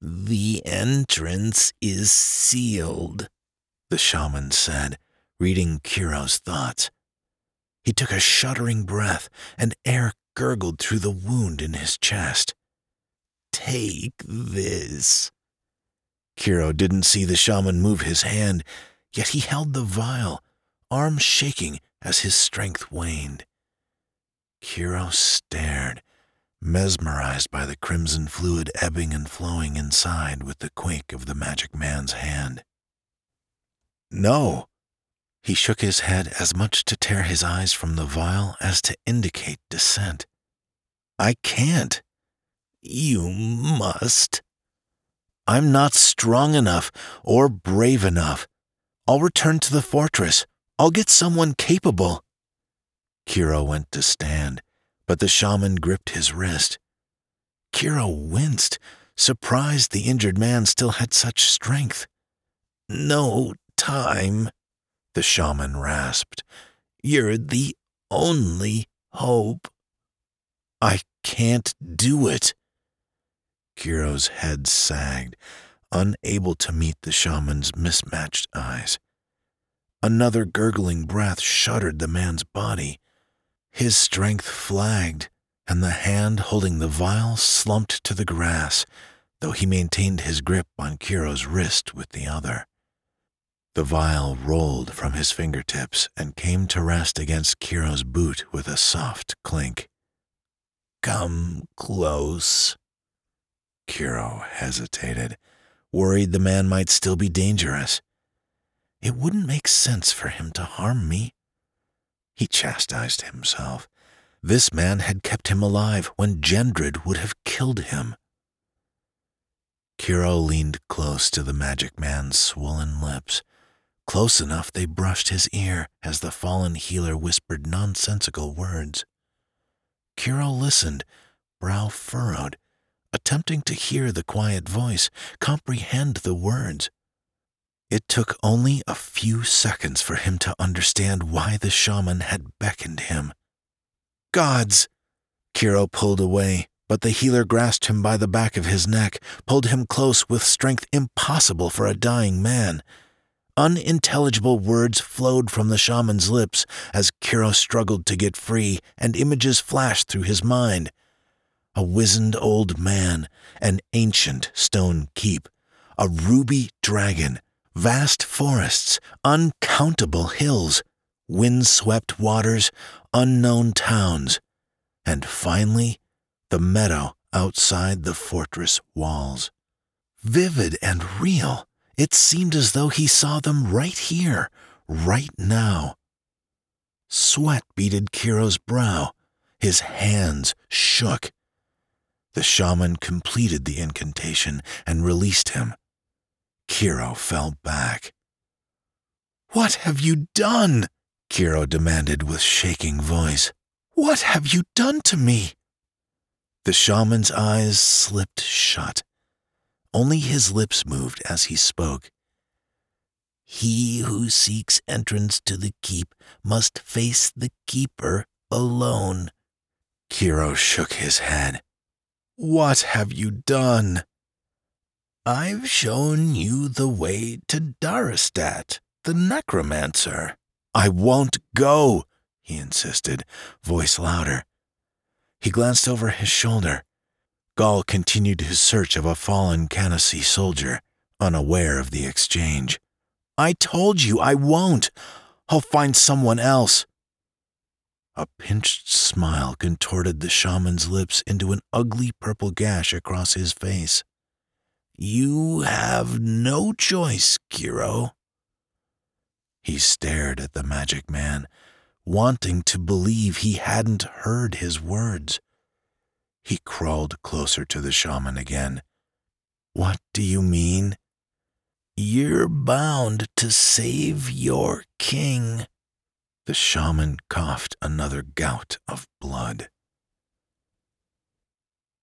The entrance is sealed, the shaman said, reading Kiro's thoughts. He took a shuddering breath, and air gurgled through the wound in his chest. Take this. Kiro didn't see the shaman move his hand, yet he held the vial, arm shaking as his strength waned. Kiro stared, mesmerized by the crimson fluid ebbing and flowing inside with the quake of the magic man's hand. No. He shook his head as much to tear his eyes from the vial as to indicate dissent. I can't. You must. I'm not strong enough or brave enough. I'll return to the fortress. I'll get someone capable. Kiro went to stand, but the shaman gripped his wrist. Kiro winced, surprised the injured man still had such strength. No time, the shaman rasped. You're the only hope. I can't do it. Kiro's head sagged, unable to meet the shaman's mismatched eyes. Another gurgling breath shuddered the man's body. His strength flagged, and the hand holding the vial slumped to the grass, though he maintained his grip on Kiro's wrist with the other. The vial rolled from his fingertips and came to rest against Kiro's boot with a soft clink. Come close. Kiro hesitated, worried the man might still be dangerous. It wouldn't make sense for him to harm me. He chastised himself. This man had kept him alive when Gendrid would have killed him. Kiro leaned close to the magic man's swollen lips, close enough they brushed his ear as the fallen healer whispered nonsensical words. Kiro listened, brow furrowed, attempting to hear the quiet voice, comprehend the words. It took only a few seconds for him to understand why the shaman had beckoned him. Gods! Kiro pulled away, but the healer grasped him by the back of his neck, pulled him close with strength impossible for a dying man. Unintelligible words flowed from the shaman's lips as Kiro struggled to get free, and images flashed through his mind. A wizened old man, an ancient stone keep, a ruby dragon, vast forests, uncountable hills, wind-swept waters, unknown towns, and finally, the meadow outside the fortress walls. Vivid and real, it seemed as though he saw them right here, right now. Sweat beaded Kiro's brow. His hands shook. The shaman completed the incantation and released him. Kiro fell back. What have you done? Kiro demanded with shaking voice. What have you done to me? The shaman's eyes slipped shut. Only his lips moved as he spoke. He who seeks entrance to the keep must face the keeper alone. Kiro shook his head. What have you done? I've shown you the way to Darastat, the necromancer. I won't go, he insisted, voice louder. He glanced over his shoulder. Gaul continued his search of a fallen Canassi soldier, unaware of the exchange. I told you I won't. I'll find someone else. A pinched smile contorted the shaman's lips into an ugly purple gash across his face. You have no choice, Kiro. He stared at the magic man, wanting to believe he hadn't heard his words. He crawled closer to the shaman again. What do you mean? You're bound to save your king. The shaman coughed another gout of blood.